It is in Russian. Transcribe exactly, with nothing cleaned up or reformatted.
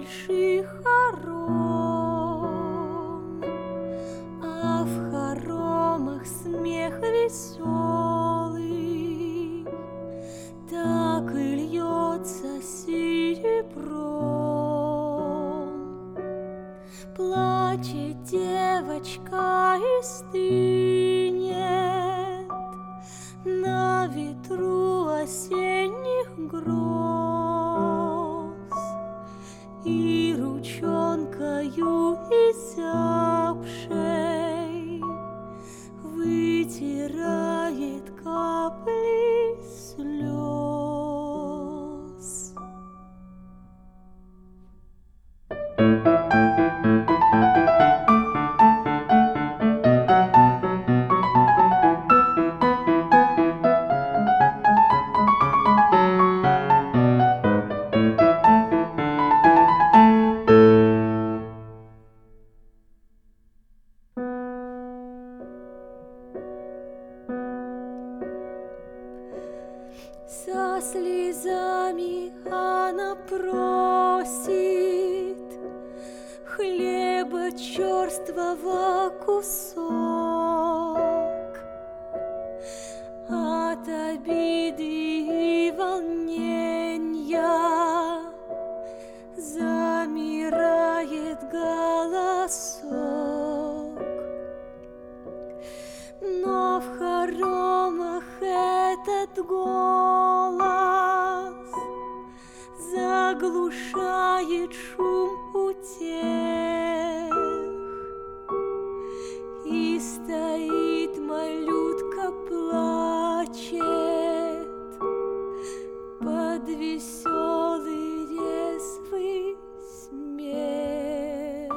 больших хором, а в хоромах смех веселый, так и льется серебром. Плачет девочка и стынет на ветру осенних гроз, и ручонкою изябшей вытирает капли слез. Со слезами она просит хлеба черствого кусок. От обиды и волнения замирает голосок, но в хоромах этот голос заглушает шум утех, и стоит малютка, плачет под веселый резвый смех.